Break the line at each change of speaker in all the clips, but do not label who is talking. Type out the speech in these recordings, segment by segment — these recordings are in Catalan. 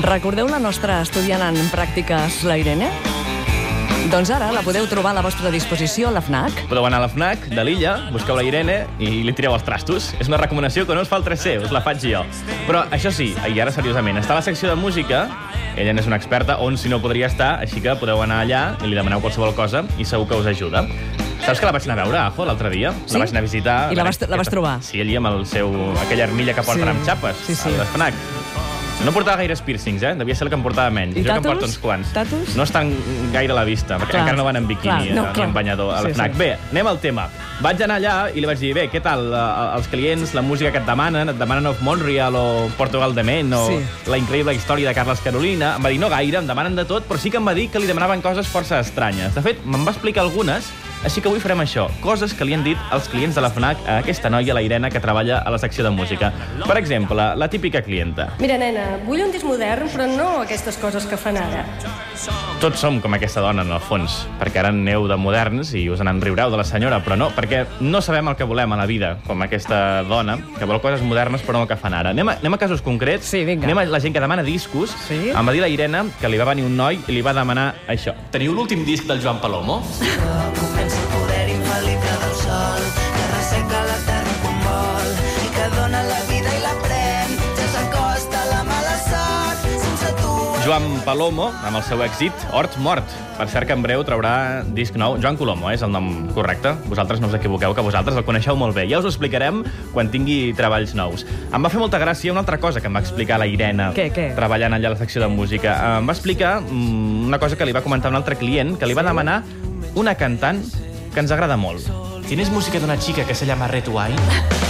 Recordeu la nostra estudiant en pràctiques, la Irene? Doncs ara la podeu trobar a la vostra disposició a la FNAC.
Podeu anar a la FNAC de l'Illa, busqueu la Irene i li tireu els trastos. És una recomanació que no us fa el 3C, us la faig jo. Però això sí, i ara seriosament, està a la secció de música, ella n'és una experta, on si no podria estar, així que podeu anar allà i li demaneu qualsevol cosa i segur que us ajuda. Saps que la vaig anar a veure, Ajo, l'altre dia?
Sí?
La vaig anar a visitar.
I la vas trobar?
Sí, allí amb aquella armilla que porten amb xapes, a la FNAC. No portava gaires piercings, devia ser el que em portava menys.
I
jo
tatus?
Que em porto uns quants.
Tatus?
No estan gaire a la vista, perquè encara no van en biquini ni en banyador a la FNAC. Bé, anem al tema. Vaig anar allà i li vaig dir, bé, què tal, els clients, la música que et demanen of Montreal o Portugal de Men o la increïble història de Carles Carolina. Em va dir, no gaire, em demanen de tot, però sí que em va dir que li demanaven coses força estranyes. De fet, me'n va explicar algunes, així que avui farem això, coses que li han dit els clients de la FNAC a aquesta noia, la Irene, que treballa a la secció de música. Per exemple, la típica clienta.
Mira, nena, vull un disc modern, però no aquestes coses que fan ara.
Tots som com aquesta dona, en el fons, perquè ara aneu de moderns i us en riureu de la senyora, però no, perquè no sabem el que volem a la vida, com aquesta dona, que vol coses modernes però no el que fan ara. Anem a casos concrets.
Sí, vinga.
Anem a la gent que demana discos.
Sí?
Em va dir la Irene que li va venir un noi i li va demanar això. Teniu l'últim disc del Joan Palomo?
Comença el poder infal·lible del sol, que resseca la terra com vol i que dona la vida i la pren. Ja s'acosta la mala sort, sense tu...
Joan Palomo, amb el seu èxit, Hort Mort. Per cert que en breu traurà disc nou. Joan Colomo, és el nom correcte. Vosaltres no us equivoqueu, que vosaltres el coneixeu molt bé. Ja us ho explicarem quan tingui treballs nous. Em va fer molta gràcia una altra cosa que em va explicar la Irene, treballant allà a la secció de música. Em va explicar una cosa que li va comentar un altre client, que li va demanar una cantant que ens agrada molt. ¿Tienes música de una chica que se llama Red Wine?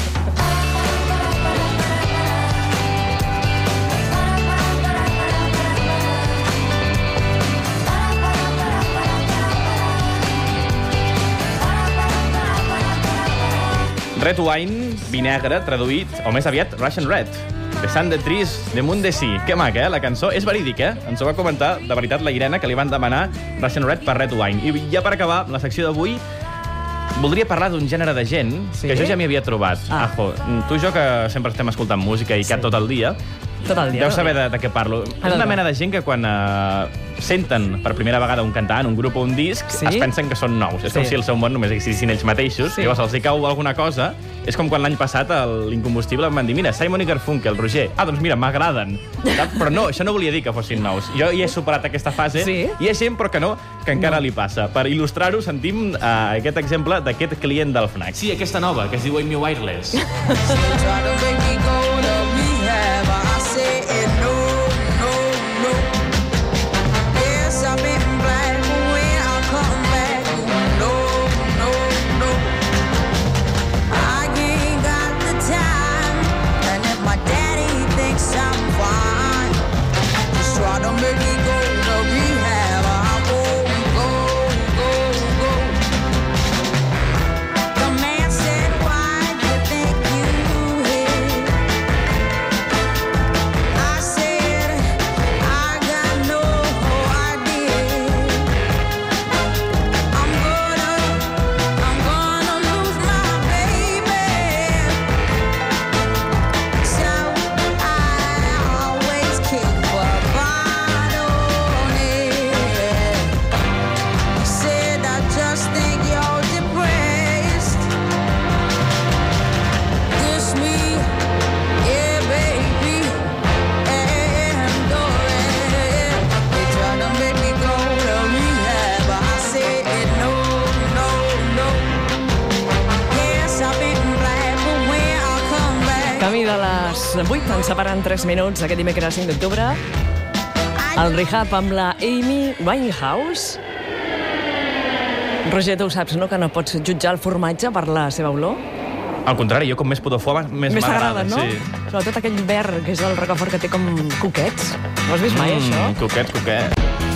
Red Wine, vi negre, traduït, o més aviat, Russian Red. De Sant de Tris, de Munt de Sí. Que maca, la cançó. És verídic, Ens ho va comentar, de veritat, la Irene, que li van demanar Russian Red per Red Wine. I ja per acabar, la secció d'avui, voldria parlar d'un gènere de gent que jo ja m'hi havia trobat. Ajo, tu i jo, que sempre estem escoltant música i cap tot el dia, deu saber de què parlo. És una mena de gent que quan senten per primera vegada un cantant, un grup o un disc, es pensen que són nous. És com si el seu món només existissin ells mateixos. Llavors els hi cau alguna cosa. És com quan l'any passat a l'Incombustible em van dir, mira, Simon i Garfunkel, Roger. Doncs mira, m'agraden. Però no, això no volia dir que fossin nous. Jo ja he superat aquesta fase i hi ha gent, però que encara li passa. Per il·lustrar-ho, sentim aquest exemple d'aquest client del FNAC. Sí, aquesta nova, que es diu Amy Wireless.
Camí de les 8, ens separen 3 minuts aquest dimecres 5 d'octubre. El Rehab amb la Amy Winehouse. Roger, tu ho saps, no?, que no pots jutjar el formatge per la seva olor?
Al contrari, jo com més pudor fuma, més m'agrada.
No? Però tot aquell verd, que és el rocafort, que té com coquets. Ho has vist mai, això?
Coquet.